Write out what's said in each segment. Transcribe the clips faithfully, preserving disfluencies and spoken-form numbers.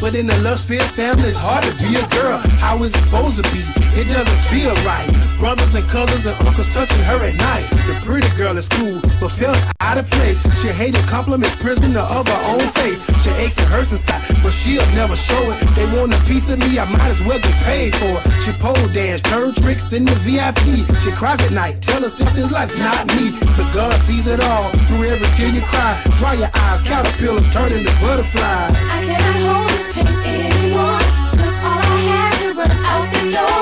But in a lust-filled family, it's hard to be a girl. How is it supposed to be? It doesn't feel right. Brothers and cousins and uncles touching her at night. The pretty girl is cool, but felt out of place. She hated compliments, prisoner of her own face. She aches and hurts inside, but she'll never show it. They want a piece of me, I might as well get paid for it. She pole dance, turn tricks in the V I P. She cries at night, tell herself this life's not me. But God sees it all, through every tear you cry. Dry your eyes, caterpillars turn into butterflies. I cannot hold this pain anymore. Took all I had to run out the door.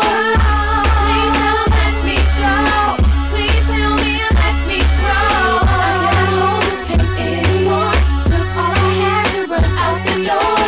Please don't let me go. Please help me and let me grow. I cannot hold this pain anymore. Took all I had to run out the door.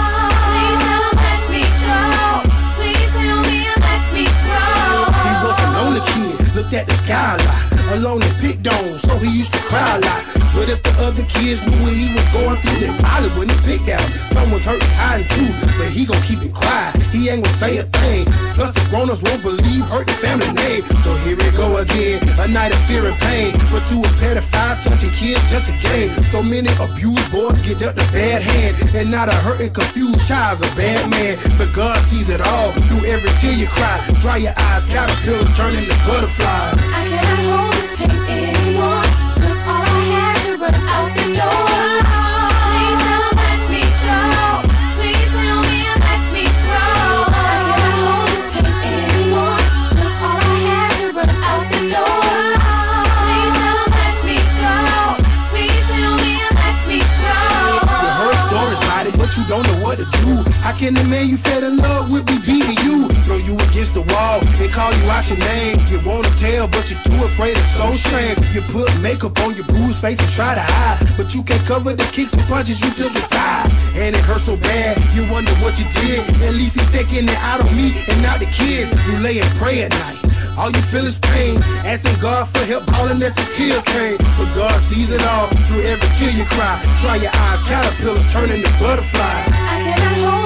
Please don't let me go. Please help me and let me grow. He was a lonely kid, looked at the sky a lot. Alone and picked on, so he used to cry a lot. But if the other kids knew what he was going through, then probably wouldn't have picked out. Someone's hurting hiding too, but he gon' keep it quiet. He ain't gon' say a thing. Plus the grown-ups won't believe hurt the family name. So here we go again, a night of fear and pain. But to a pedophile touching kids just a game. So many abused boys get dealt a bad hand, and not a hurting confused child's a bad man. But God sees it all, through every tear you cry. Dry your eyes, caterpillars turn into butterflies. I cannot hold this pain anymore. Took all I had to run out the door. Please don't let me go. Please help me and let me grow. I cannot hold this pain anymore. Took all I had to run out the door. Please don't let me go. Please help me and let me grow. You heard stories about it, but you don't know what to do. How can the man you fell in love with be beating you? Throw you against the wall and call you out your name. You wanna tell, but you're too afraid, it's so shame. You put makeup on your bruised face and try to hide, but you can't cover the kicks and punches you took inside. And it hurts so bad, you wonder what you did. At least he's taking it out on me and not the kids. You lay and pray at night, all you feel is pain, asking God for help, bawling as the tears came. But God sees it all, through every tear you cry. Dry your eyes, caterpillars turn into butterflies. I cannot hold